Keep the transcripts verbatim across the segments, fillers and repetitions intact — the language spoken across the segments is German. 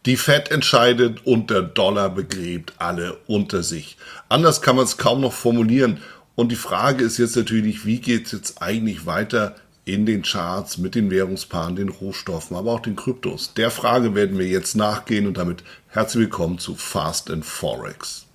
Die Fed entscheidet und der Dollar begräbt alle unter sich. Anders kann man es kaum noch formulieren. Und die Frage ist jetzt natürlich, wie geht es jetzt eigentlich weiter in den Charts mit den Währungspaaren, den Rohstoffen, aber auch den Kryptos? Der Frage werden wir jetzt nachgehen und damit herzlich willkommen zu Fast and Forex.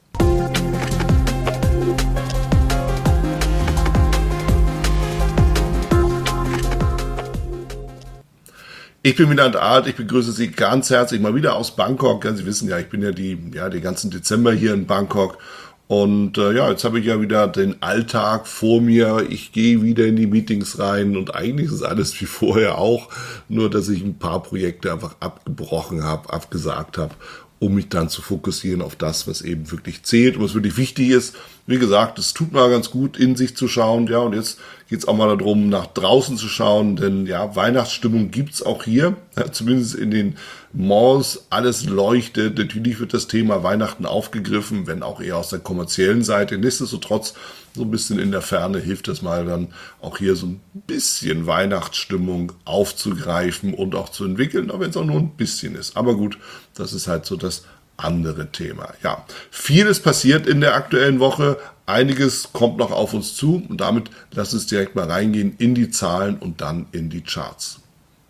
Ich bin Wieland Art, ich begrüße Sie ganz herzlich mal wieder aus Bangkok. Ja, Sie wissen ja, ich bin ja die, ja den ganzen Dezember hier in Bangkok. Und äh, ja, jetzt habe ich ja wieder den Alltag vor mir. Ich gehe wieder in die Meetings rein und eigentlich ist alles wie vorher auch. Nur, dass ich ein paar Projekte einfach abgebrochen habe, abgesagt habe, um mich dann zu fokussieren auf das, was eben wirklich zählt und was wirklich wichtig ist. Wie gesagt, es tut mal ganz gut, in sich zu schauen. Ja, und jetzt geht es auch mal darum, nach draußen zu schauen, denn ja, Weihnachtsstimmung gibt's auch hier, ja, zumindest in den Malls. Alles leuchtet. Natürlich wird das Thema Weihnachten aufgegriffen, wenn auch eher aus der kommerziellen Seite. Nichtsdestotrotz, so ein bisschen in der Ferne hilft es mal dann auch hier so ein bisschen Weihnachtsstimmung aufzugreifen und auch zu entwickeln, auch wenn es auch nur ein bisschen ist. Aber gut, das ist halt so das andere Thema. Ja, vieles passiert in der aktuellen Woche. Einiges kommt noch auf uns zu und damit lass uns direkt mal reingehen in die Zahlen und dann in die Charts.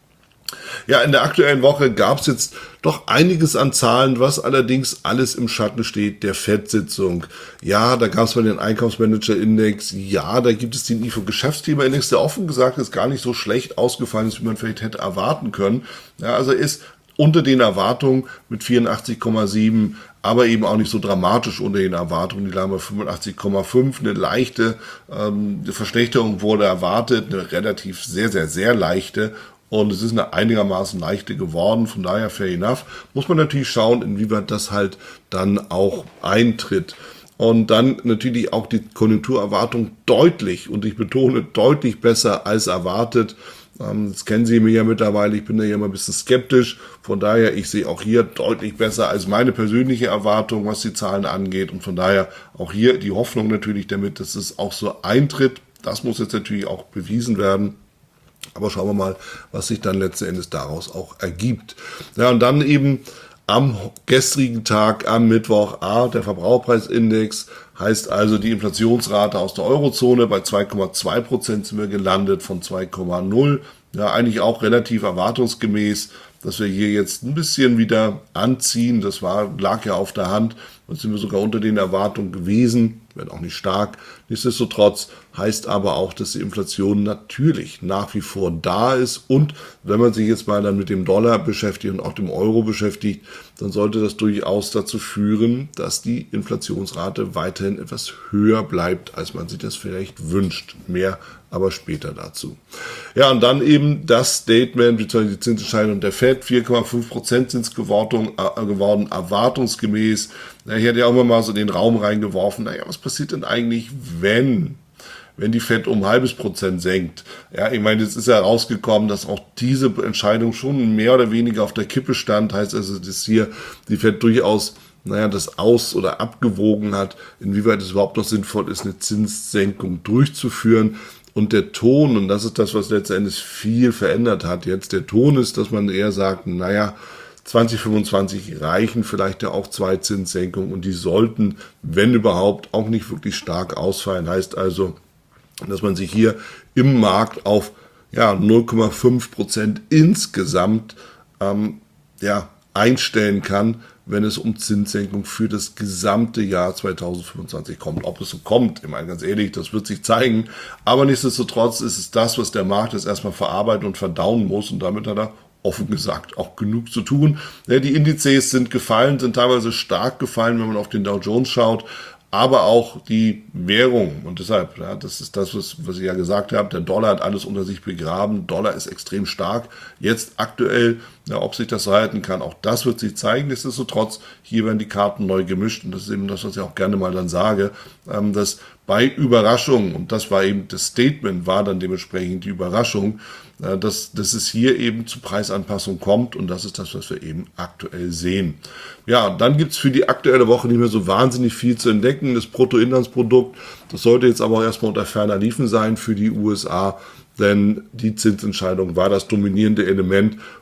Ja, in der aktuellen Woche gab es jetzt doch einiges an Zahlen, was allerdings alles im Schatten steht der Fed-Sitzung. Ja, da gab es mal den Einkaufsmanager-Index. Ja, da gibt es den I F O-Geschäftsklima-Index, der offen gesagt ist gar nicht so schlecht ausgefallen ist, wie man vielleicht hätte erwarten können. Ja, also ist unter den Erwartungen mit vierundachtzig Komma sieben, aber eben auch nicht so dramatisch unter den Erwartungen. Die lagen bei fünfundachtzig Komma fünf. Eine leichte ähm, Verschlechterung wurde erwartet, eine relativ sehr, sehr, sehr leichte. Und es ist eine einigermaßen leichte geworden, von daher fair enough. Muss man natürlich schauen, inwieweit das halt dann auch eintritt. Und dann natürlich auch die Konjunkturerwartung deutlich, und ich betone deutlich besser als erwartet. Das kennen Sie mir ja mittlerweile, ich bin da ja immer ein bisschen skeptisch. Von daher, ich sehe auch hier deutlich besser als meine persönliche Erwartung, was die Zahlen angeht. Und von daher auch hier die Hoffnung natürlich damit, dass es auch so eintritt. Das muss jetzt natürlich auch bewiesen werden. Aber schauen wir mal, was sich dann letzten Endes daraus auch ergibt. Ja, und dann eben am gestrigen Tag, am Mittwoch, A, der Verbraucherpreisindex, heißt also die Inflationsrate aus der Eurozone. Bei zwei Komma zwei Prozent sind wir gelandet von zwei Komma null. Ja, eigentlich auch relativ erwartungsgemäß, dass wir hier jetzt ein bisschen wieder anziehen. Das war, lag ja auf der Hand. Jetzt sind wir sogar unter den Erwartungen gewesen, wenn auch nicht stark. Nichtsdestotrotz heißt aber auch, dass die Inflation natürlich nach wie vor da ist. Und wenn man sich jetzt mal dann mit dem Dollar beschäftigt und auch dem Euro beschäftigt, dann sollte das durchaus dazu führen, dass die Inflationsrate weiterhin etwas höher bleibt, als man sich das vielleicht wünscht. Mehr aber später dazu. Ja, und dann eben das Statement, beziehungsweise die Zinsentscheidung der Fed, vier Komma fünf Prozent sind es geworden, äh, geworden, erwartungsgemäß. Ja, ich hätte ja auch immer mal so den Raum reingeworfen, naja, was passiert denn eigentlich, wenn, wenn die Fed um ein halbes Prozent senkt? Ja, ich meine, jetzt ist ja rausgekommen, dass auch diese Entscheidung schon mehr oder weniger auf der Kippe stand, heißt also, dass hier die Fed durchaus naja, das aus- oder abgewogen hat, inwieweit es überhaupt noch sinnvoll ist, eine Zinssenkung durchzuführen. Und der Ton, und das ist das, was letztendlich viel verändert hat jetzt, der Ton ist, dass man eher sagt, naja, zwanzig fünfundzwanzig reichen vielleicht ja auch zwei Zinssenkungen und die sollten, wenn überhaupt, auch nicht wirklich stark ausfallen. Heißt also, dass man sich hier im Markt auf ja, null Komma fünf Prozent insgesamt ähm, ja, einstellen kann, wenn es um Zinssenkung für das gesamte Jahr zweitausendfünfundzwanzig kommt. Ob es so kommt, ich meine ganz ehrlich, das wird sich zeigen. Aber nichtsdestotrotz ist es das, was der Markt jetzt erstmal verarbeiten und verdauen muss. Und damit hat er offen gesagt auch genug zu tun. Ja, die Indizes sind gefallen, sind teilweise stark gefallen, wenn man auf den Dow Jones schaut. Aber auch die Währung. Und deshalb, ja, das ist das, was, was ich ja gesagt habe, der Dollar hat alles unter sich begraben. Dollar ist extrem stark. Jetzt aktuell, ja, ob sich das halten kann, auch das wird sich zeigen. Nichtsdestotrotz, hier werden die Karten neu gemischt. Und das ist eben das, was ich auch gerne mal dann sage, ähm, dass bei Überraschungen, und das war eben das Statement, war dann dementsprechend die Überraschung, äh, dass, dass es hier eben zu Preisanpassungen kommt. Und das ist das, was wir eben aktuell sehen. Ja, dann gibt's für die aktuelle Woche nicht mehr so wahnsinnig viel zu entdecken. Das Bruttoinlandsprodukt, das sollte jetzt aber auch erstmal unter ferner Liefen sein für die U S A, denn die Zinsentscheidung war das dominierende Element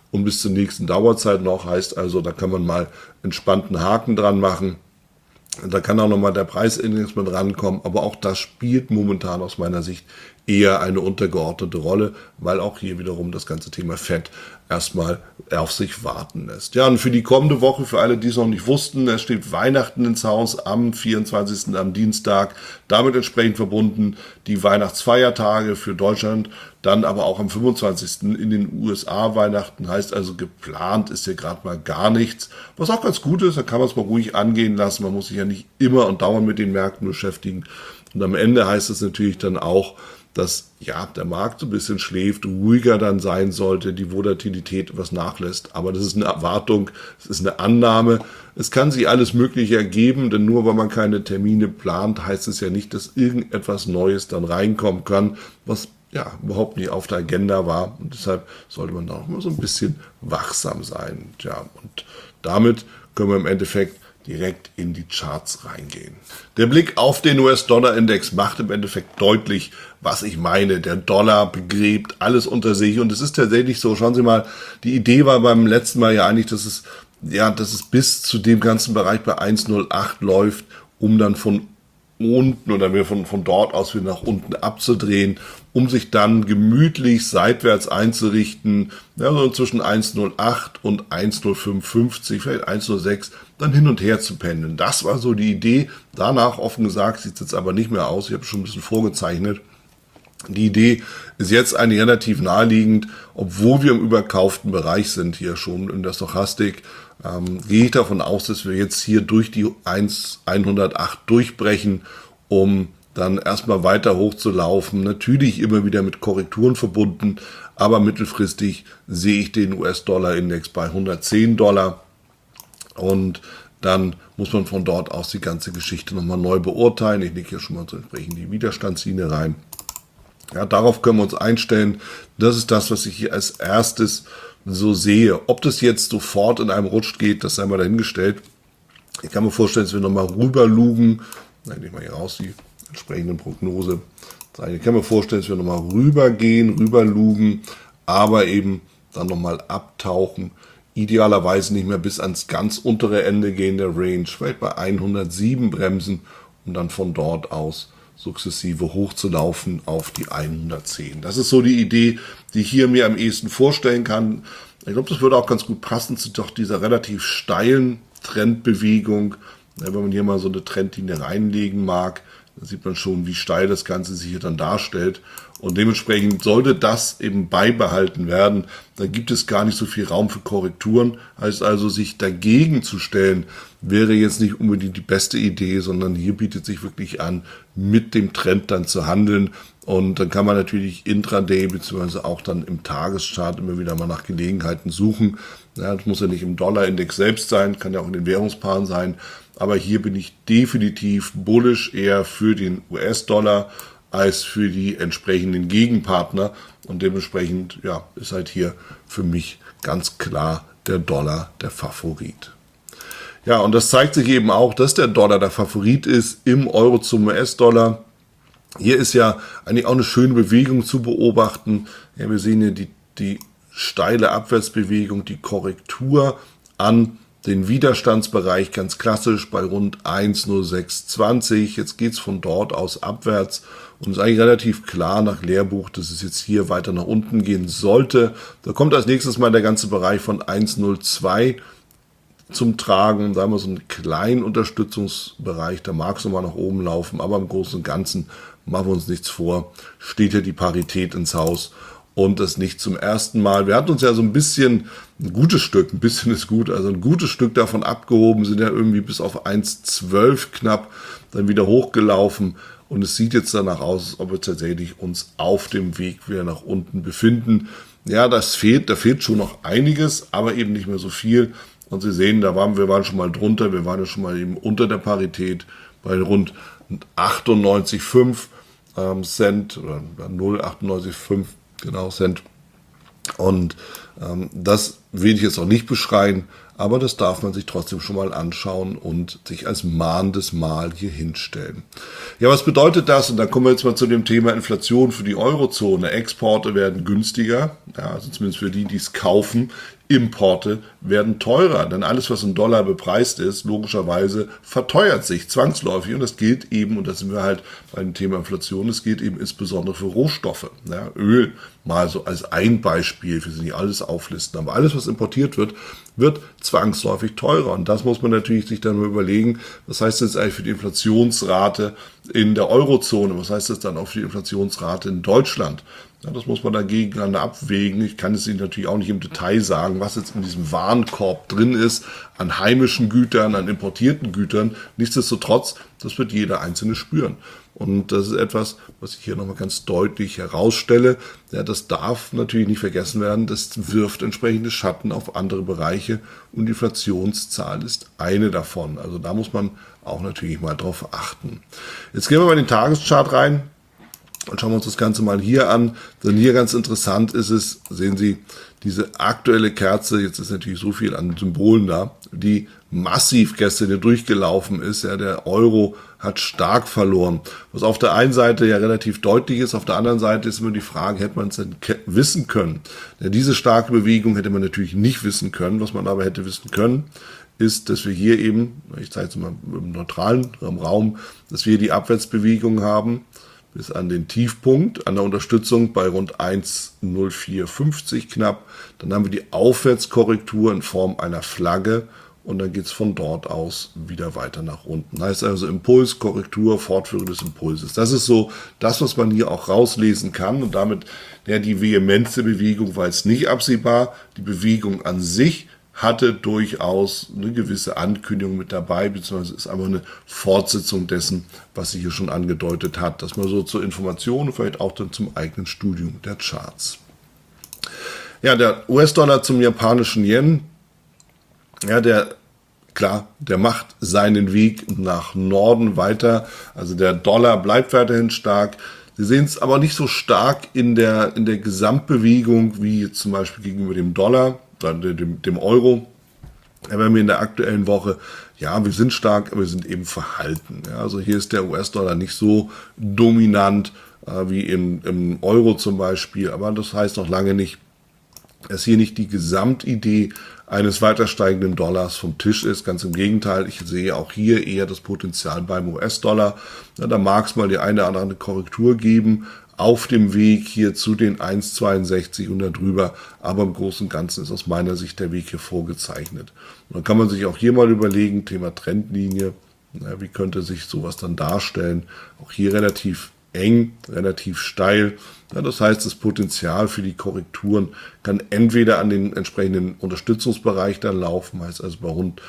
und bis zur nächsten Dauerzeit noch. Heißt also, da kann man mal entspannten Haken dran machen. Da kann auch nochmal der Preisindex mit rankommen, aber auch das spielt momentan aus meiner Sicht eher eine untergeordnete Rolle, weil auch hier wiederum das ganze Thema Fett erstmal auf sich warten lässt. Ja, und für die kommende Woche, für alle, die es noch nicht wussten, es steht Weihnachten ins Haus am vierundzwanzigsten am Dienstag, damit entsprechend verbunden die Weihnachtsfeiertage für Deutschland, dann aber auch am fünfundzwanzigsten in den U S A Weihnachten, heißt also geplant ist hier gerade mal gar nichts, was auch ganz gut ist, da kann man es mal ruhig angehen lassen, man muss sich ja nicht immer und dauernd mit den Märkten beschäftigen und am Ende heißt es natürlich dann auch, dass ja der Markt so ein bisschen schläft, ruhiger dann sein sollte, die Volatilität etwas nachlässt. Aber das ist eine Erwartung, es ist eine Annahme. Es kann sich alles Mögliche ergeben, denn nur weil man keine Termine plant, heißt es ja nicht, dass irgendetwas Neues dann reinkommen kann, was ja überhaupt nicht auf der Agenda war. Und deshalb sollte man da auch immer so ein bisschen wachsam sein. Tja, und damit können wir im Endeffekt direkt in die Charts reingehen. Der Blick auf den U S-Dollar-Index macht im Endeffekt deutlich, was ich meine. Der Dollar begräbt alles unter sich und es ist tatsächlich so, schauen Sie mal, die Idee war beim letzten Mal ja eigentlich, dass es, ja, dass es bis zu dem ganzen Bereich bei eins Komma null acht läuft, um dann von unten oder wir von, von dort aus wieder nach unten abzudrehen, um sich dann gemütlich seitwärts einzurichten, ja, so zwischen eins Komma null acht und eins Komma null fünf fünf, vielleicht eins Komma null sechs, dann hin und her zu pendeln. Das war so die Idee. Danach, offen gesagt, sieht es jetzt aber nicht mehr aus. Ich habe schon ein bisschen vorgezeichnet. Die Idee ist jetzt eigentlich relativ naheliegend, obwohl wir im überkauften Bereich sind hier schon in der Stochastik, ähm, gehe ich davon aus, dass wir jetzt hier durch die hundertacht durchbrechen, um dann erstmal weiter hochzulaufen. Natürlich immer wieder mit Korrekturen verbunden, aber mittelfristig sehe ich den U S-Dollar-Index bei hundertzehn Dollar und dann muss man von dort aus die ganze Geschichte nochmal neu beurteilen. Ich lege hier schon mal so entsprechend die Widerstandslinie rein. Ja, darauf können wir uns einstellen. Das ist das, was ich hier als erstes so sehe. Ob das jetzt sofort in einem Rutsch geht, das sei mal dahingestellt. Ich kann mir vorstellen, dass wir nochmal rüberlugen. Nein, ich mal hier raus die entsprechende Prognose. Ich kann mir vorstellen, dass wir nochmal rübergehen, rüberlugen, aber eben dann nochmal abtauchen. Idealerweise nicht mehr bis ans ganz untere Ende gehen der Range, vielleicht bei hundertsieben bremsen, um dann von dort aus sukzessive hochzulaufen auf die hundertzehn. Das ist so die Idee, die ich hier mir am ehesten vorstellen kann. Ich glaube, das würde auch ganz gut passen zu doch dieser relativ steilen Trendbewegung. Wenn man hier mal so eine Trendlinie reinlegen mag, dann sieht man schon, wie steil das Ganze sich hier dann darstellt. Und dementsprechend sollte das eben beibehalten werden. Dann gibt es gar nicht so viel Raum für Korrekturen. Heißt also, sich dagegen zu stellen, wäre jetzt nicht unbedingt die beste Idee, sondern hier bietet sich wirklich an, mit dem Trend dann zu handeln. Und dann kann man natürlich intraday beziehungsweise auch dann im Tageschart immer wieder mal nach Gelegenheiten suchen. Ja, das muss ja nicht im Dollarindex selbst sein, kann ja auch in den Währungspaaren sein. Aber hier bin ich definitiv bullish eher für den U S-Dollar als für die entsprechenden Gegenpartner. Und dementsprechend ja, ist halt hier für mich ganz klar der Dollar der Favorit. Ja, und das zeigt sich eben auch, dass der Dollar der Favorit ist im Euro zum U S-Dollar. Hier ist ja eigentlich auch eine schöne Bewegung zu beobachten. Ja, wir sehen hier die, die steile Abwärtsbewegung, die Korrektur an den Widerstandsbereich, ganz klassisch bei rund eins Komma null sechs zwanzig. Jetzt geht es von dort aus abwärts und es ist eigentlich relativ klar nach Lehrbuch, dass es jetzt hier weiter nach unten gehen sollte. Da kommt als nächstes mal der ganze Bereich von eins Komma null zwei zum Tragen. Da haben wir so einen kleinen Unterstützungsbereich, da mag es nochmal nach oben laufen, aber im Großen und Ganzen machen wir uns nichts vor, steht ja die Parität ins Haus. Und das nicht zum ersten Mal. Wir hatten uns ja so ein bisschen, ein gutes Stück, ein bisschen ist gut, also ein gutes Stück davon abgehoben, sind ja irgendwie bis auf eins Komma zwölf knapp dann wieder hochgelaufen. Und es sieht jetzt danach aus, als ob wir tatsächlich uns auf dem Weg wieder nach unten befinden. Ja, das fehlt, da fehlt schon noch einiges, aber eben nicht mehr so viel. Und Sie sehen, da waren wir waren schon mal drunter, wir waren ja schon mal eben unter der Parität bei rund achtundneunzig Komma fünf ähm, Cent oder null Komma achtundneunzig fünf genau Cent. Und ähm, das will ich jetzt auch nicht beschreien, aber das darf man sich trotzdem schon mal anschauen und sich als mahnendes Mal hier hinstellen. Ja, was bedeutet das? Und da kommen wir jetzt mal zu dem Thema Inflation für die Eurozone. Exporte werden günstiger, ja, also zumindest für die, die es kaufen. Importe werden teurer, denn alles, was in Dollar bepreist ist, logischerweise verteuert sich zwangsläufig. Und das gilt eben, und da sind wir halt beim Thema Inflation, das gilt eben insbesondere für Rohstoffe. Ja, Öl mal so als ein Beispiel, wir sind nicht alles auflisten, aber alles, was importiert wird, wird zwangsläufig teurer. Und das muss man natürlich sich dann mal überlegen, was heißt das eigentlich für die Inflationsrate in der Eurozone, was heißt das dann auch für die Inflationsrate in Deutschland? Ja, das muss man da gegeneinander abwägen. Ich kann es Ihnen natürlich auch nicht im Detail sagen, was jetzt in diesem Warenkorb drin ist, an heimischen Gütern, an importierten Gütern. Nichtsdestotrotz, das wird jeder Einzelne spüren. Und das ist etwas, was ich hier nochmal ganz deutlich herausstelle. Ja, das darf natürlich nicht vergessen werden. Das wirft entsprechende Schatten auf andere Bereiche und die Inflationszahl ist eine davon. Also da muss man auch natürlich mal drauf achten. Jetzt gehen wir mal in den Tageschart rein. Und schauen wir uns das Ganze mal hier an, denn hier ganz interessant ist es, sehen Sie, diese aktuelle Kerze, jetzt ist natürlich so viel an Symbolen da, die massiv gestern hier durchgelaufen ist. Ja, der Euro hat stark verloren, was auf der einen Seite ja relativ deutlich ist, auf der anderen Seite ist immer die Frage, hätte man es denn wissen können? Denn diese starke Bewegung hätte man natürlich nicht wissen können, was man aber hätte wissen können, ist, dass wir hier eben, ich zeige es mal im neutralen Raum, dass wir die Abwärtsbewegung haben, bis an den Tiefpunkt, an der Unterstützung bei rund eins Komma null vier fünfzig knapp. Dann haben wir die Aufwärtskorrektur in Form einer Flagge und dann geht es von dort aus wieder weiter nach unten. Heißt also Impuls, Korrektur, Fortführung des Impulses. Das ist so das, was man hier auch rauslesen kann und damit ja, die Vehemenz der Bewegung war jetzt nicht absehbar. Die Bewegung an sich hatte durchaus eine gewisse Ankündigung mit dabei, beziehungsweise ist einfach eine Fortsetzung dessen, was sie hier schon angedeutet hat. Das mal so zur Information und vielleicht auch dann zum eigenen Studium der Charts. Ja, der U S-Dollar zum japanischen Yen, ja, der, klar, der macht seinen Weg nach Norden weiter. Also der Dollar bleibt weiterhin stark. Sie sehen es aber nicht so stark in der, in der Gesamtbewegung wie jetzt zum Beispiel gegenüber dem Dollar, Dem, dem Euro. Ja, wenn wir in der aktuellen Woche, ja, wir sind stark, aber wir sind eben verhalten. Ja, also hier ist der U S-Dollar nicht so dominant äh, wie im, im Euro zum Beispiel, aber das heißt noch lange nicht, dass hier nicht die Gesamtidee eines weiter steigenden Dollars vom Tisch ist. Ganz im Gegenteil, ich sehe auch hier eher das Potenzial beim U S-Dollar. Ja, da mag es mal die eine oder andere Korrektur geben, auf dem Weg hier zu den eins Komma zweiundsechzig und darüber, aber im Großen und Ganzen ist aus meiner Sicht der Weg hier vorgezeichnet. Und dann kann man sich auch hier mal überlegen, Thema Trendlinie, na, wie könnte sich sowas dann darstellen? Auch hier relativ eng, relativ steil. Ja, das heißt, das Potenzial für die Korrekturen kann entweder an den entsprechenden Unterstützungsbereich dann laufen, heißt also bei rund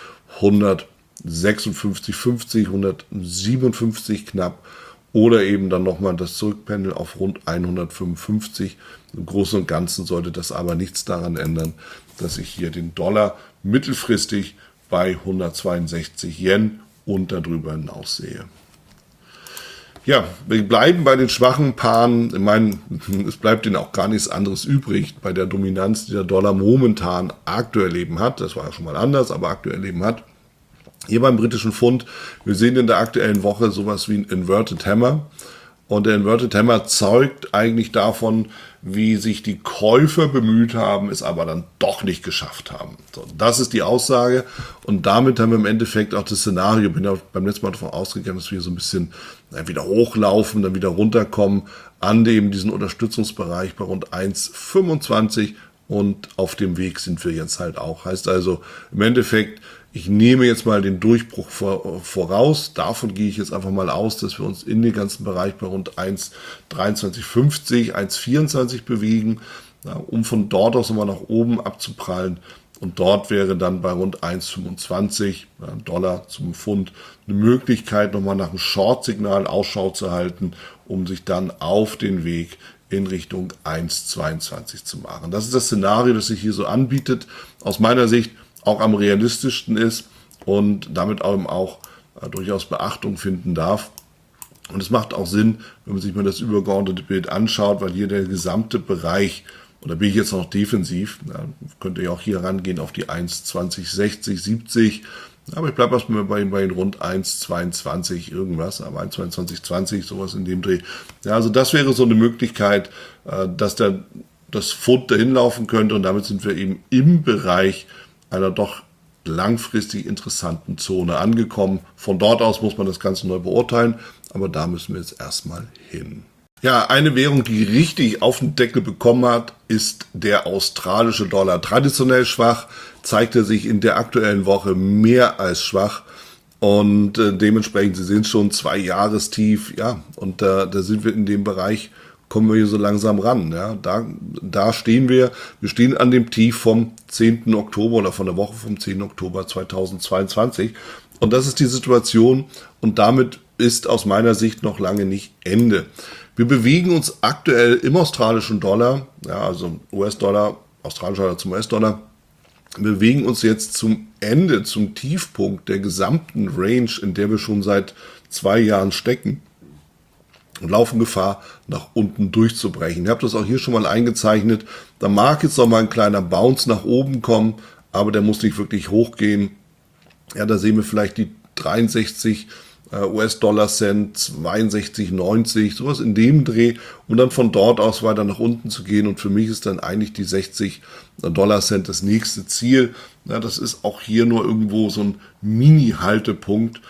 hundertsechsundfünfzig Komma fünfzig, hundertsiebenundfünfzig knapp, oder eben dann nochmal das Zurückpendeln auf rund hundertfünfundfünfzig. Im Großen und Ganzen sollte das aber nichts daran ändern, dass ich hier den Dollar mittelfristig bei hundertzweiundsechzig Yen und darüber hinaus sehe. Ja, wir bleiben bei den schwachen Paaren. Ich meine, es bleibt ihnen auch gar nichts anderes übrig bei der Dominanz, die der Dollar momentan aktuell eben hat. Das war ja schon mal anders, aber aktuell eben hat. Hier beim britischen Pfund, wir sehen in der aktuellen Woche sowas wie ein Inverted Hammer. Und der Inverted Hammer zeugt eigentlich davon, wie sich die Käufer bemüht haben, es aber dann doch nicht geschafft haben. So, das ist die Aussage. Und damit haben wir im Endeffekt auch das Szenario, bin ja beim letzten Mal davon ausgegangen, dass wir so ein bisschen na, wieder hochlaufen, dann wieder runterkommen an dem diesen Unterstützungsbereich bei rund eins Komma fünfundzwanzig. Und auf dem Weg sind wir jetzt halt auch. Heißt also im Endeffekt, ich nehme jetzt mal den Durchbruch vor, voraus. Davon gehe ich jetzt einfach mal aus, dass wir uns in den ganzen Bereich bei rund eins Komma dreiundzwanzig fünfzig, eins Komma vierundzwanzig bewegen, ja, um von dort aus nochmal nach oben abzuprallen. Und dort wäre dann bei rund eins Komma fünfundzwanzig ja, Dollar zum Pfund eine Möglichkeit, nochmal nach einem Short-Signal Ausschau zu halten, um sich dann auf den Weg in Richtung eins Komma zweiundzwanzig zu machen. Das ist das Szenario, das sich hier so anbietet. Aus meiner Sicht auch am realistischsten ist und damit auch äh, durchaus Beachtung finden darf. Und es macht auch Sinn, wenn man sich mal das übergeordnete Bild anschaut, weil hier der gesamte Bereich, und da bin ich jetzt noch defensiv, ja, könnte ja auch hier rangehen auf die eins Komma zwanzig sechzig, siebzig, aber ich bleibe erstmal bei, bei rund eins Komma zweiundzwanzig irgendwas, aber eins Komma zweiundzwanzig zwanzig, sowas in dem Dreh. Ja, also das wäre so eine Möglichkeit, äh, dass der das Pfund dahin laufen könnte und damit sind wir eben im Bereich einer doch langfristig interessanten Zone angekommen. Von dort aus muss man das Ganze neu beurteilen, aber da müssen wir jetzt erstmal hin. Ja, eine Währung, die richtig auf den Deckel bekommen hat, ist der australische Dollar. Traditionell schwach, zeigt er sich in der aktuellen Woche mehr als schwach. Und äh, dementsprechend, Sie sehen schon, zwei Jahrestief, ja, und äh, da sind wir in dem Bereich, kommen wir hier so langsam ran. Ja. Da, da stehen wir, wir stehen an dem Tief vom zehnten Oktober oder von der Woche vom zehnten Oktober zweitausendzweiundzwanzig. Und das ist die Situation und damit ist aus meiner Sicht noch lange nicht Ende. Wir bewegen uns aktuell im australischen Dollar, ja, also U S-Dollar, australischer Dollar zum U S-Dollar, wir bewegen uns jetzt zum Ende, zum Tiefpunkt der gesamten Range, in der wir schon seit zwei Jahren stecken und laufen Gefahr, nach unten durchzubrechen. Ich habe das auch hier schon mal eingezeichnet. Da mag jetzt noch mal ein kleiner Bounce nach oben kommen, aber der muss nicht wirklich hochgehen. Ja, da sehen wir vielleicht die dreiundsechzig U S-Dollar-Cent, zweiundsechzig neunzig, sowas in dem Dreh, um dann von dort aus weiter nach unten zu gehen. Und für mich ist dann eigentlich die sechzig Dollar-Cent das nächste Ziel. Ja, das ist auch hier nur irgendwo so ein Mini-Haltepunkt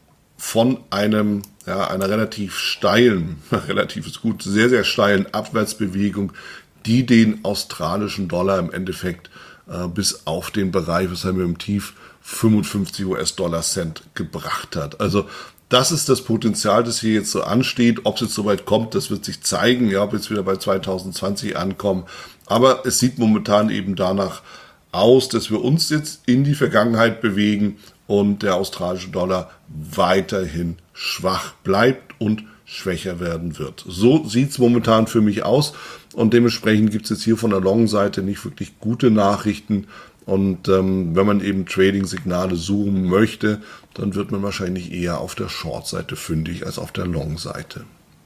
von einem, ja, einer relativ steilen, relativ ist gut, sehr, sehr steilen Abwärtsbewegung, die den australischen Dollar im Endeffekt äh, bis auf den Bereich, was haben wir im Tief, fünfundfünfzig U S-Dollar-Cent gebracht hat. Also das ist das Potenzial, das hier jetzt so ansteht. Ob es jetzt soweit kommt, das wird sich zeigen, ja, ob wir jetzt wieder bei zweitausendzwanzig ankommen. Aber es sieht momentan eben danach aus, dass wir uns jetzt in die Vergangenheit bewegen und der australische Dollar weiterhin schwach bleibt und schwächer werden wird. So sieht es momentan für mich aus und dementsprechend gibt es jetzt hier von der Long-Seite nicht wirklich gute Nachrichten. Und ähm, wenn man eben Trading-Signale suchen möchte, dann wird man wahrscheinlich eher auf der Short-Seite fündig als auf der Long-Seite.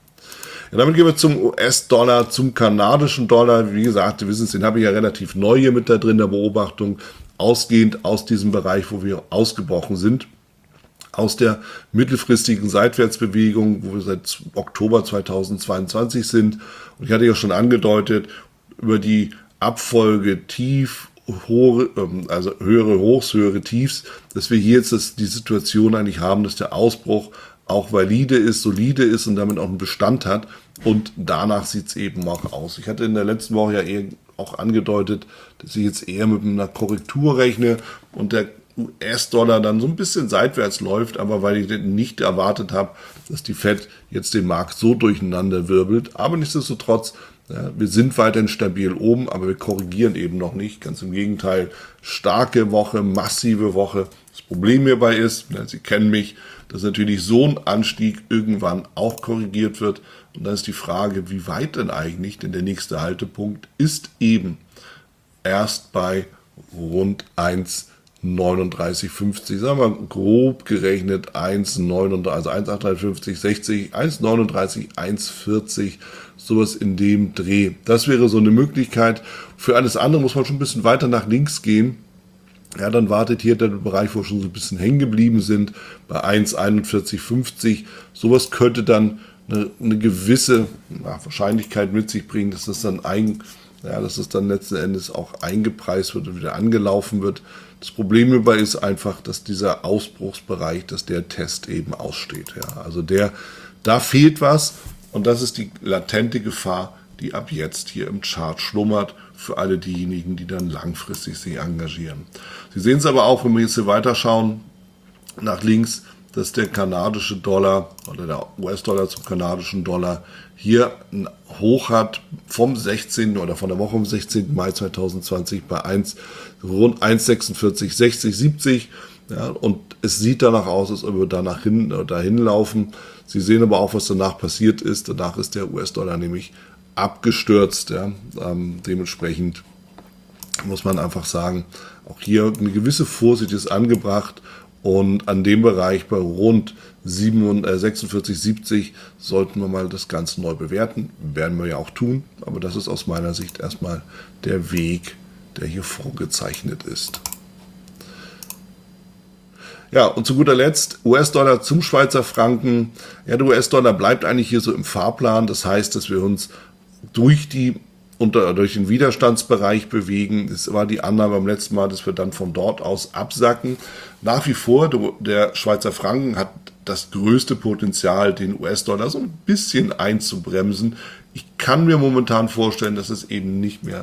Ja, damit gehen wir zum U S-Dollar, zum kanadischen Dollar. Wie gesagt, Sie wissen es, den habe ich ja relativ neu hier mit da drin, der Beobachtung, ausgehend aus diesem Bereich, wo wir ausgebrochen sind. Aus der mittelfristigen Seitwärtsbewegung, wo wir seit Oktober zweitausendzweiundzwanzig sind. Und ich hatte ja schon angedeutet, über die Abfolge tief, hohe, also höhere Hochs, höhere Tiefs, dass wir hier jetzt das, die Situation eigentlich haben, dass der Ausbruch auch valide ist, solide ist und damit auch einen Bestand hat. Und danach sieht es eben auch aus. Ich hatte in der letzten Woche ja eher auch angedeutet, dass ich jetzt eher mit einer Korrektur rechne und der U S-Dollar dann so ein bisschen seitwärts läuft, aber weil ich nicht erwartet habe, dass die Fed jetzt den Markt so durcheinander wirbelt. Aber nichtsdestotrotz, ja, wir sind weiterhin stabil oben, aber wir korrigieren eben noch nicht. Ganz im Gegenteil, starke Woche, massive Woche. Das Problem hierbei ist, ja, Sie kennen mich, dass natürlich so ein Anstieg irgendwann auch korrigiert wird. Und dann ist die Frage, wie weit denn eigentlich, denn der nächste Haltepunkt ist eben erst bei rund eins Komma neununddreißig fünfzig, sagen wir grob gerechnet eins Komma neununddreißig, also eins Komma achthundertfünfzig, sechzig, eins Komma neununddreißig, eins Komma vierzig, sowas in dem Dreh. Das wäre so eine Möglichkeit. Für alles andere muss man schon ein bisschen weiter nach links gehen. Ja, dann wartet hier der Bereich, wo wir schon so ein bisschen hängen geblieben sind, bei eins Komma einundvierzig fünfzig. Sowas könnte dann eine, eine gewisse na, Wahrscheinlichkeit mit sich bringen, dass das dann ein, ja, dass es dann letzten Endes auch eingepreist wird und wieder angelaufen wird. Das Problem hierbei ist einfach, dass dieser Ausbruchsbereich, dass der Test eben aussteht. Ja, also der, da fehlt was und das ist die latente Gefahr, die ab jetzt hier im Chart schlummert für alle diejenigen, die dann langfristig sich engagieren. Sie sehen es aber auch, wenn wir jetzt hier weiterschauen, nach links, dass der kanadische Dollar oder der U S-Dollar zum kanadischen Dollar hier ein Hoch hat vom sechzehnten oder von der Woche vom sechzehnten Mai zweitausendzwanzig bei eins, rund eins Komma sechsundvierzig, sechzig, siebzig. Ja, und es sieht danach aus, als ob wir danach hin, dahin laufen. Sie sehen aber auch, was danach passiert ist. Danach ist der U S-Dollar nämlich abgestürzt. Ja. Ähm, dementsprechend muss man einfach sagen, auch hier eine gewisse Vorsicht ist angebracht. Und an dem Bereich bei rund sechsundvierzig, siebzig sollten wir mal das Ganze neu bewerten. Werden wir ja auch tun, aber das ist aus meiner Sicht erstmal der Weg, der hier vorgezeichnet ist. Ja, und zu guter Letzt U S-Dollar zum Schweizer Franken. Ja, der U S-Dollar bleibt eigentlich hier so im Fahrplan. Das heißt, dass wir uns durch die unter, durch den Widerstandsbereich bewegen. Das war die Annahme beim letzten Mal, dass wir dann von dort aus absacken. Nach wie vor, der Schweizer Franken hat das größte Potenzial, den U S-Dollar so ein bisschen einzubremsen. Ich kann mir momentan vorstellen, dass es eben nicht mehr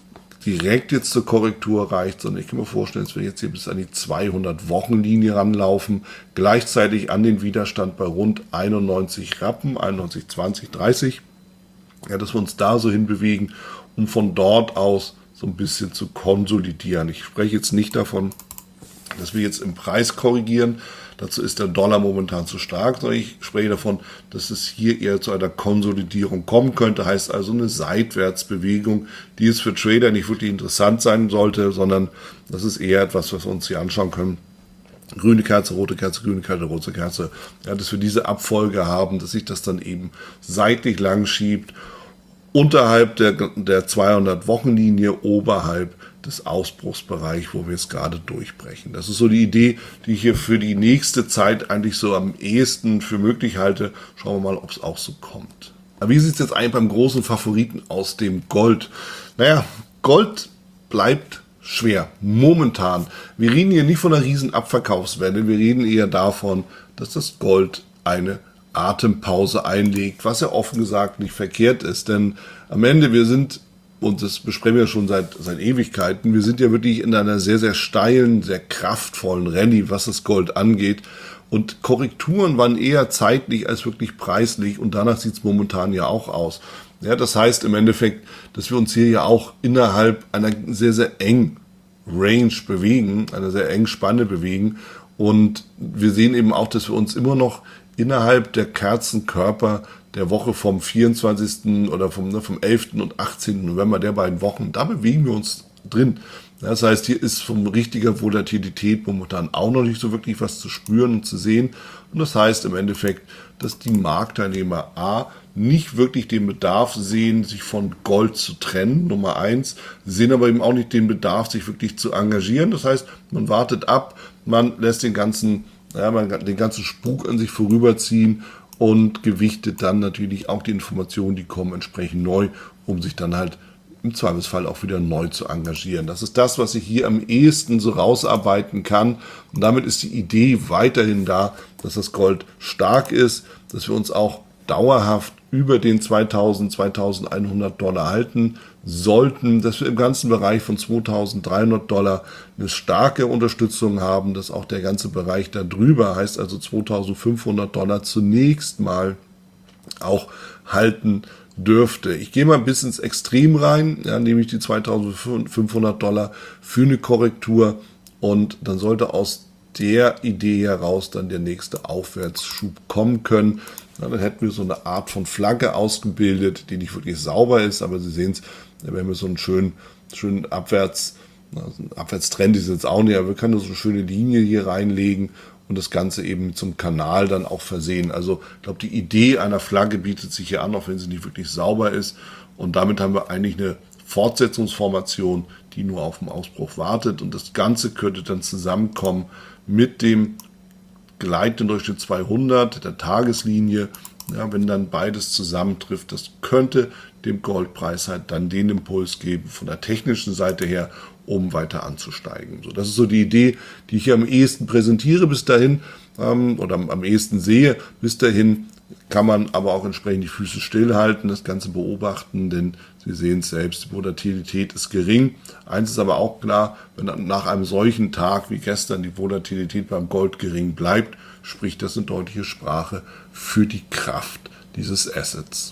direkt jetzt zur Korrektur reicht, sondern ich kann mir vorstellen, dass wir jetzt hier bis an die zweihundert-Wochen-Linie ranlaufen, gleichzeitig an den Widerstand bei rund einundneunzig Rappen, einundneunzig, zwanzig, dreißig, ja, dass wir uns da so hinbewegen, um von dort aus so ein bisschen zu konsolidieren. Ich spreche jetzt nicht davon, dass wir jetzt im Preis korrigieren, dazu ist der Dollar momentan zu stark, sondern ich spreche davon, dass es hier eher zu einer Konsolidierung kommen könnte, heißt also eine Seitwärtsbewegung, die es für Trader nicht wirklich interessant sein sollte, sondern das ist eher etwas, was wir uns hier anschauen können. Grüne Kerze, rote Kerze, grüne Kerze, rote Kerze, ja, dass wir diese Abfolge haben, dass sich das dann eben seitlich lang schiebt, unterhalb der, der zweihundert-Wochen-Linie, oberhalb des Ausbruchsbereichs, wo wir jetzt gerade durchbrechen. Das ist so die Idee, die ich hier für die nächste Zeit eigentlich so am ehesten für möglich halte. Schauen wir mal, ob es auch so kommt. Aber wie sieht es jetzt eigentlich beim großen Favoriten aus dem Gold? Naja, Gold bleibt schwer, momentan. Wir reden hier nicht von einer riesen Abverkaufswelle, wir reden eher davon, dass das Gold eine Atempause einlegt, was ja offen gesagt nicht verkehrt ist, denn am Ende, wir sind, und das besprechen wir schon seit, seit Ewigkeiten, wir sind ja wirklich in einer sehr, sehr steilen, sehr kraftvollen Rallye, was das Gold angeht, und Korrekturen waren eher zeitlich als wirklich preislich, und danach sieht es momentan ja auch aus. Ja, das heißt im Endeffekt, dass wir uns hier ja auch innerhalb einer sehr, sehr engen Range bewegen, einer sehr engen Spanne bewegen, und wir sehen eben auch, dass wir uns immer noch innerhalb der Kerzenkörper der Woche vom vierundzwanzigsten oder vom, ne, vom elften und achtzehnten November, der beiden Wochen, da bewegen wir uns drin. Das heißt, hier ist von richtiger Volatilität momentan auch noch nicht so wirklich was zu spüren und zu sehen. Und das heißt im Endeffekt, dass die Marktteilnehmer A nicht wirklich den Bedarf sehen, sich von Gold zu trennen, Nummer eins. Sie sehen aber eben auch nicht den Bedarf, sich wirklich zu engagieren. Das heißt, man wartet ab, man lässt den ganzen, ja, man den ganzen Spuk an sich vorüberziehen und gewichtet dann natürlich auch die Informationen, die kommen, entsprechend neu, um sich dann halt im Zweifelsfall auch wieder neu zu engagieren. Das ist das, was ich hier am ehesten so rausarbeiten kann. Und damit ist die Idee weiterhin da, dass das Gold stark ist, dass wir uns auch dauerhaft über den zweitausend, zweitausendeinhundert Dollar halten sollten, dass wir im ganzen Bereich von zweitausenddreihundert Dollar eine starke Unterstützung haben, dass auch der ganze Bereich da drüber, heißt also zweitausendfünfhundert Dollar zunächst mal auch halten dürfte. Ich gehe mal ein bisschen ins Extrem rein, ja, nehme ich die zweitausendfünfhundert Dollar für eine Korrektur, und dann sollte aus der Idee heraus dann der nächste Aufwärtsschub kommen können. Ja, dann hätten wir so eine Art von Flagge ausgebildet, die nicht wirklich sauber ist, aber Sie sehen es, da werden wir so einen schönen, schönen Abwärts, also ein Abwärtstrend ist jetzt auch nicht, aber wir können so eine schöne Linie hier reinlegen und das Ganze eben zum Kanal dann auch versehen. Also ich glaube, die Idee einer Flagge bietet sich hier an, auch wenn sie nicht wirklich sauber ist. Und damit haben wir eigentlich eine Fortsetzungsformation, die nur auf den Ausbruch wartet. Und das Ganze könnte dann zusammenkommen mit dem gleitenden Durchschnitt zweihundert, der Tageslinie. Ja, wenn dann beides zusammentrifft, das könnte dem Goldpreis halt dann den Impuls geben, von der technischen Seite her, um weiter anzusteigen. So, das ist so die Idee, die ich hier am ehesten präsentiere bis dahin ähm, oder am, am ehesten sehe. Bis dahin kann man aber auch entsprechend die Füße stillhalten, das Ganze beobachten, denn Sie sehen es selbst, die Volatilität ist gering. Eins ist aber auch klar, wenn nach einem solchen Tag wie gestern die Volatilität beim Gold gering bleibt, spricht das eine deutliche Sprache für die Kraft dieses Assets.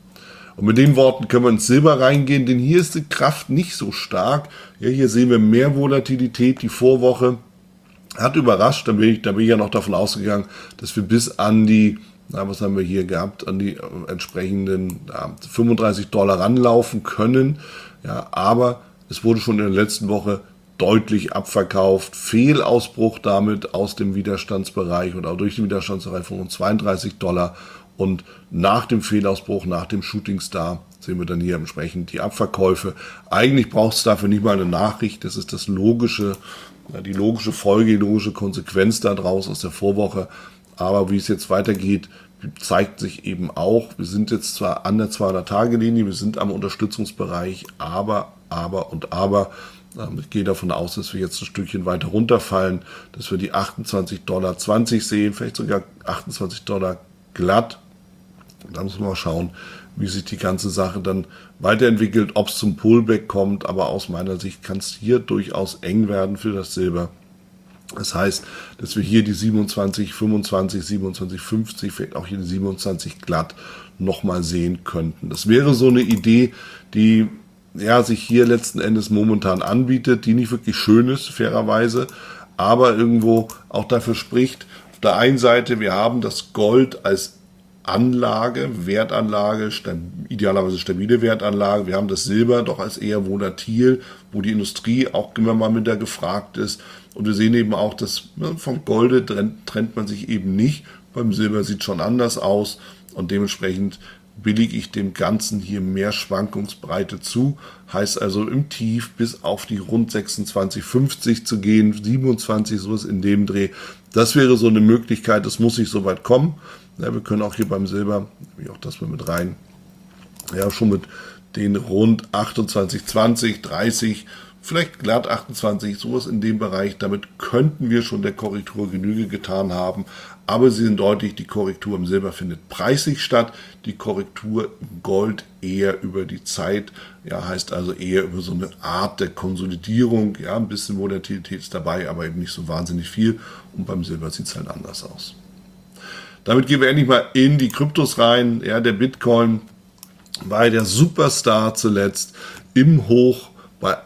Und mit den Worten können wir ins Silber reingehen, denn hier ist die Kraft nicht so stark. Ja, hier sehen wir mehr Volatilität. Die Vorwoche hat überrascht, da bin ich, da bin ich ja noch davon ausgegangen, dass wir bis an die, na, was haben wir hier gehabt, an die entsprechenden ja, fünfunddreißig Dollar ranlaufen können. Ja, aber es wurde schon in der letzten Woche deutlich abverkauft. Fehlausbruch damit aus dem Widerstandsbereich oder auch durch den Widerstandsbereich von zweiunddreißig Dollar. Und nach dem Fehlausbruch, nach dem Shooting Star, sehen wir dann hier entsprechend die Abverkäufe. Eigentlich braucht es dafür nicht mal eine Nachricht. Das ist das logische, die logische Folge, die logische Konsequenz daraus aus der Vorwoche. Aber wie es jetzt weitergeht, zeigt sich eben auch, wir sind jetzt zwar an der zweihundert-Tage-Linie, wir sind am Unterstützungsbereich, aber, aber und aber, ich gehe davon aus, dass wir jetzt ein Stückchen weiter runterfallen, dass wir die achtundzwanzig Komma zwanzig Dollar sehen, vielleicht sogar achtundzwanzig Dollar glatt. Da muss man mal schauen, wie sich die ganze Sache dann weiterentwickelt, ob es zum Pullback kommt, aber aus meiner Sicht kann es hier durchaus eng werden für das Silber. Das heißt, dass wir hier die siebenundzwanzig Komma fünfundzwanzig, siebenundzwanzig Komma fünfzig, vielleicht auch hier die siebenundzwanzig glatt nochmal sehen könnten. Das wäre so eine Idee, die ja, sich hier letzten Endes momentan anbietet, die nicht wirklich schön ist, fairerweise, aber irgendwo auch dafür spricht, auf der einen Seite, wir haben das Gold als Anlage, Wertanlage, stab- idealerweise stabile Wertanlage, wir haben das Silber doch als eher volatil, wo die Industrie auch immer mal mit da gefragt ist, und wir sehen eben auch, dass ne, vom Golde trennt, trennt man sich eben nicht, beim Silber sieht schon anders aus, und dementsprechend billige ich dem Ganzen hier mehr Schwankungsbreite zu. Heißt also im Tief bis auf die rund sechsundzwanzig Komma fünfzig zu gehen, siebenundzwanzig, sowas in dem Dreh. Das wäre so eine Möglichkeit, das muss nicht so weit kommen. Ja, wir können auch hier beim Silber, wie auch das mal mit rein, ja schon mit den rund achtundzwanzig, zwanzig, dreißig, vielleicht glatt achtundzwanzig, sowas in dem Bereich. Damit könnten wir schon der Korrektur Genüge getan haben. Aber Sie sehen deutlich, die Korrektur im Silber findet preislich statt. Die Korrektur im Gold eher über die Zeit. Ja, heißt also eher über so eine Art der Konsolidierung. Ja, ein bisschen Volatilität ist dabei, aber eben nicht so wahnsinnig viel. Und beim Silber sieht es halt anders aus. Damit gehen wir endlich mal in die Kryptos rein. Ja, der Bitcoin war der Superstar zuletzt im Hoch bei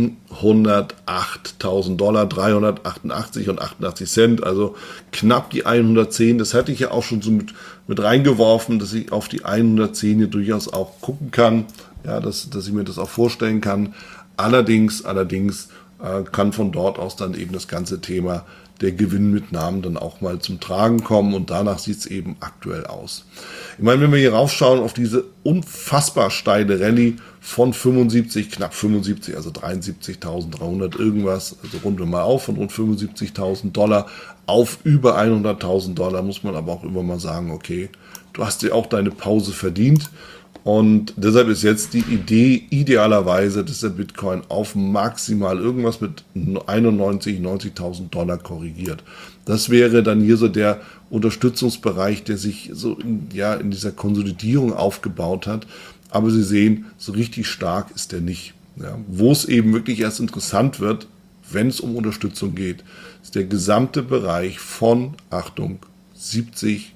hundertachttausend Dollar, dreihundertachtundachtzig und achtundachtzig Cent, also knapp die hundertzehn. Das hatte ich ja auch schon so mit, mit reingeworfen, dass ich auf die hundertzehn hier durchaus auch gucken kann, ja, dass, dass ich mir das auch vorstellen kann. Allerdings, allerdings äh, kann von dort aus dann eben das ganze Thema der Gewinnmitnahmen dann auch mal zum Tragen kommen, und danach sieht es eben aktuell aus. Ich meine, wenn wir hier raufschauen auf diese unfassbar steile Rallye von fünfundsiebzig, knapp fünfundsiebzig, also dreiundsiebzigtausenddreihundert irgendwas, also runden wir mal auf, von rund fünfundsiebzigtausend Dollar auf über hunderttausend Dollar, muss man aber auch immer mal sagen, okay, du hast dir auch deine Pause verdient. Und deshalb ist jetzt die Idee idealerweise, dass der Bitcoin auf maximal irgendwas mit einundneunzig, neunzigtausend Dollar korrigiert. Das wäre dann hier so der Unterstützungsbereich, der sich so in, ja, in dieser Konsolidierung aufgebaut hat. Aber Sie sehen, so richtig stark ist der nicht. Ja, wo es eben wirklich erst interessant wird, wenn es um Unterstützung geht, ist der gesamte Bereich von, Achtung, siebzig,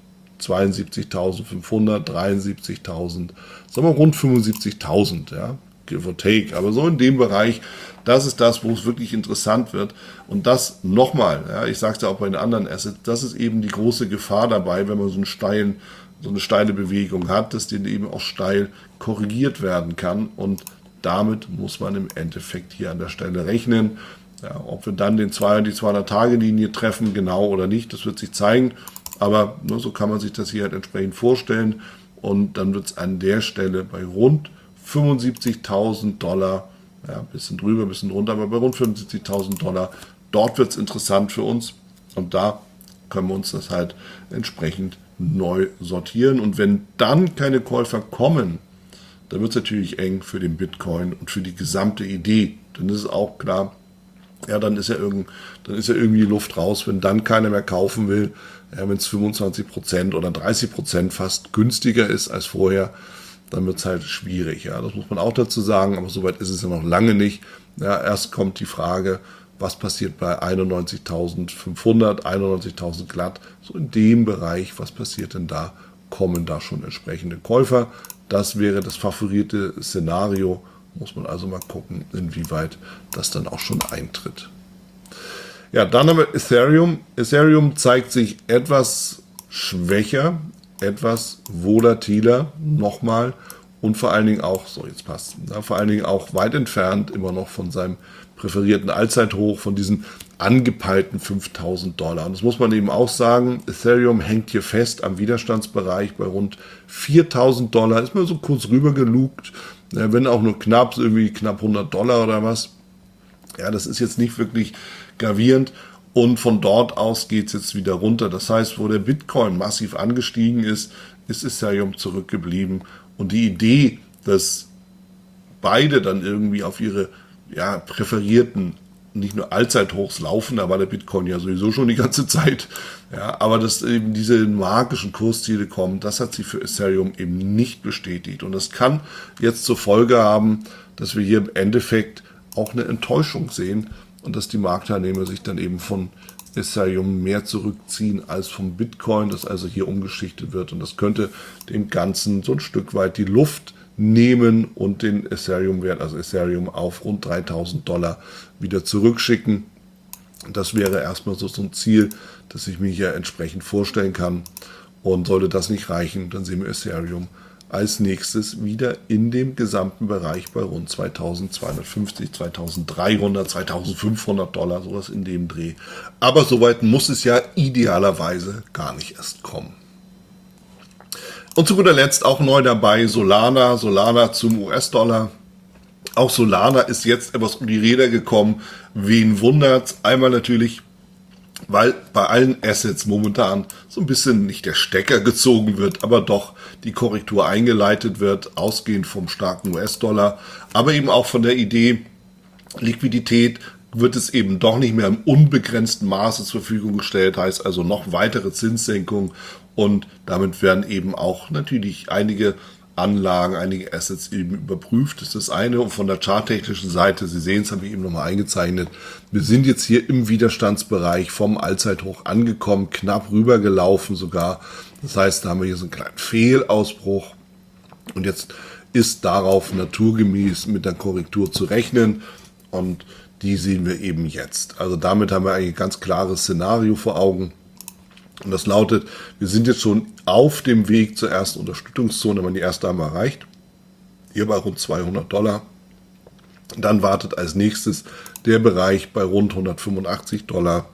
zweiundsiebzigtausendfünfhundert, dreiundsiebzigtausend, sagen wir rund fünfundsiebzigtausend, ja, give or take, aber so in dem Bereich, das ist das, wo es wirklich interessant wird, und das nochmal, ja, ich sage es ja auch bei den anderen Assets, das ist eben die große Gefahr dabei, wenn man so einen steilen, so eine steile Bewegung hat, dass die eben auch steil korrigiert werden kann, und damit muss man im Endeffekt hier an der Stelle rechnen. Ja, ob wir dann den zwei und die zweihundert-Tage-Linie treffen, genau oder nicht, das wird sich zeigen. Aber nur so kann man sich das hier halt entsprechend vorstellen. Und dann wird es an der Stelle bei rund fünfundsiebzigtausend Dollar, ja, ein bisschen drüber, ein bisschen drunter, aber bei rund fünfundsiebzigtausend Dollar, dort wird es interessant für uns. Und da können wir uns das halt entsprechend neu sortieren. Und wenn dann keine Käufer kommen, dann wird es natürlich eng für den Bitcoin und für die gesamte Idee. Dann ist es auch klar, ja, dann ist ja, irgend, dann ist ja irgendwie Luft raus, wenn dann keiner mehr kaufen will. Ja, wenn es fünfundzwanzig Prozent oder dreißig Prozent fast günstiger ist als vorher, dann wird es halt schwierig. Ja, das muss man auch dazu sagen, aber soweit ist es ja noch lange nicht. Ja, erst kommt die Frage, was passiert bei einundneunzigtausendfünfhundert, einundneunzigtausend glatt, so in dem Bereich, was passiert denn da? Kommen da schon entsprechende Käufer? Das wäre das favorierte Szenario. Muss man also mal gucken, inwieweit das dann auch schon eintritt. Ja, dann haben wir Ethereum. Ethereum zeigt sich etwas schwächer, etwas volatiler nochmal und vor allen Dingen auch, so jetzt passt, ja, vor allen Dingen auch weit entfernt immer noch von seinem präferierten Allzeithoch, von diesen angepeilten fünftausend Dollar. Und das muss man eben auch sagen, Ethereum hängt hier fest am Widerstandsbereich bei rund viertausend Dollar, ist mal so kurz rüber gelugt, ja, wenn auch nur knapp, irgendwie knapp hundert Dollar oder was. Ja, das ist jetzt nicht wirklich gravierend, Und von dort aus geht es jetzt wieder runter. Das heißt, wo der Bitcoin massiv angestiegen ist, ist Ethereum zurückgeblieben. Und die Idee, dass beide dann irgendwie auf ihre ja, präferierten, nicht nur Allzeithochs laufen, da war der Bitcoin ja sowieso schon die ganze Zeit, ja, aber dass eben diese magischen Kursziele kommen, das hat sich für Ethereum eben nicht bestätigt. Und das kann jetzt zur Folge haben, dass wir hier im Endeffekt auch eine Enttäuschung sehen und dass die Marktteilnehmer sich dann eben von Ethereum mehr zurückziehen als vom Bitcoin, das also hier umgeschichtet wird. Und das könnte dem Ganzen so ein Stück weit die Luft nehmen und den Ethereum-Wert, also Ethereum auf rund dreitausend Dollar wieder zurückschicken. Das wäre erstmal so, so ein Ziel, das ich mir hier entsprechend vorstellen kann. Und sollte das nicht reichen, dann sehen wir Ethereum als nächstes wieder in dem gesamten Bereich bei rund zweitausendzweihundertfünfzig, zweitausenddreihundert, zweitausendfünfhundert Dollar, sowas in dem Dreh. Aber soweit muss es ja idealerweise gar nicht erst kommen. Und zu guter Letzt auch neu dabei Solana, Solana zum U S-Dollar. Auch Solana ist jetzt etwas um die Räder gekommen. Wen wundert's? Einmal natürlich, weil bei allen Assets momentan so ein bisschen nicht der Stecker gezogen wird, aber doch die Korrektur eingeleitet wird, ausgehend vom starken U S-Dollar, aber eben auch von der Idee, Liquidität wird es eben doch nicht mehr im unbegrenzten Maße zur Verfügung gestellt, heißt also noch weitere Zinssenkungen und damit werden eben auch natürlich einige Anlagen, einige Assets eben überprüft. Das ist das eine. Und von der charttechnischen Seite, Sie sehen es, habe ich eben nochmal eingezeichnet, wir sind jetzt hier im Widerstandsbereich vom Allzeithoch angekommen, knapp rübergelaufen sogar. Das heißt, da haben wir hier so einen kleinen Fehlausbruch und jetzt ist darauf naturgemäß mit der Korrektur zu rechnen und die sehen wir eben jetzt. Also damit haben wir ein ganz klares Szenario vor Augen. Und das lautet, wir sind jetzt schon auf dem Weg zur ersten Unterstützungszone, wenn man die erste einmal erreicht. Hier bei rund zweihundert Dollar. Dann wartet als nächstes der Bereich bei rund hundertfünfundachtzig Dollar.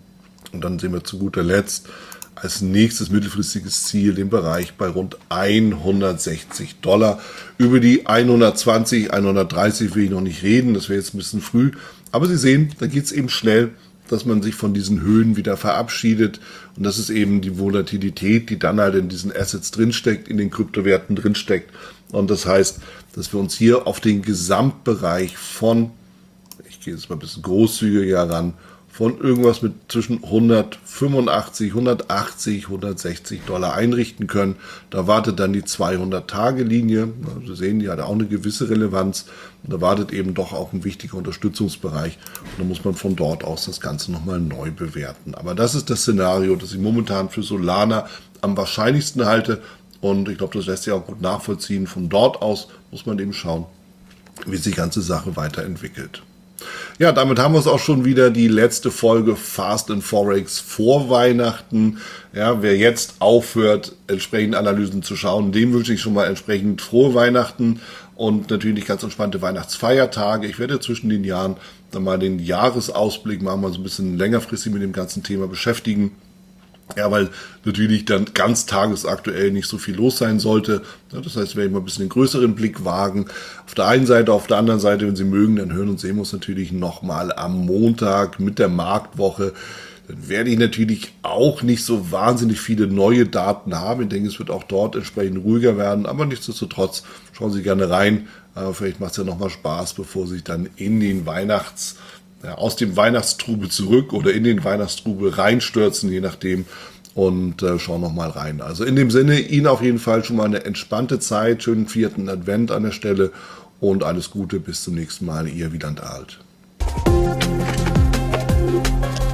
Und dann sehen wir zu guter Letzt als nächstes mittelfristiges Ziel den Bereich bei rund hundertsechzig Dollar. Über die hundertzwanzig, hundertdreißig will ich noch nicht reden, das wäre jetzt ein bisschen früh. Aber Sie sehen, da geht es eben schnell, dass man sich von diesen Höhen wieder verabschiedet. Und das ist eben die Volatilität, die dann halt in diesen Assets drinsteckt, in den Kryptowerten drinsteckt. Und das heißt, dass wir uns hier auf den Gesamtbereich von, ich gehe jetzt mal ein bisschen großzügiger ran, von irgendwas mit zwischen hundertfünfundachtzig, hundertachtzig, hundertsechzig Dollar einrichten können. Da wartet dann die zweihundert-Tage-Linie. Sie sehen, die hat auch eine gewisse Relevanz. Und da wartet eben doch auch ein wichtiger Unterstützungsbereich. Und da muss man von dort aus das Ganze nochmal neu bewerten. Aber das ist das Szenario, das ich momentan für Solana am wahrscheinlichsten halte. Und ich glaube, das lässt sich auch gut nachvollziehen. Von dort aus muss man eben schauen, wie sich die ganze Sache weiterentwickelt. Ja, damit haben wir es auch schon wieder, die letzte Folge Fast and Forex vor Weihnachten. Ja, wer jetzt aufhört, entsprechend Analysen zu schauen, dem wünsche ich schon mal entsprechend frohe Weihnachten und natürlich ganz entspannte Weihnachtsfeiertage. Ich werde zwischen den Jahren dann mal den Jahresausblick machen, mal so ein bisschen längerfristig mit dem ganzen Thema beschäftigen. Ja, weil natürlich dann ganz tagesaktuell nicht so viel los sein sollte. Das heißt, werde ich mal ein bisschen den größeren Blick wagen. Auf der einen Seite, auf der anderen Seite, wenn Sie mögen, dann hören und sehen wir uns natürlich nochmal am Montag mit der Marktwoche. Dann werde ich natürlich auch nicht so wahnsinnig viele neue Daten haben. Ich denke, es wird auch dort entsprechend ruhiger werden. Aber nichtsdestotrotz, schauen Sie gerne rein. Vielleicht macht es ja nochmal Spaß, bevor Sie sich dann in den Weihnachts Ja, aus dem Weihnachtstrubel zurück oder in den Weihnachtstrubel reinstürzen, je nachdem, und äh, schauen nochmal rein. Also in dem Sinne, Ihnen auf jeden Fall schon mal eine entspannte Zeit, schönen vierten Advent an der Stelle und alles Gute, bis zum nächsten Mal, Ihr Wieland Alt.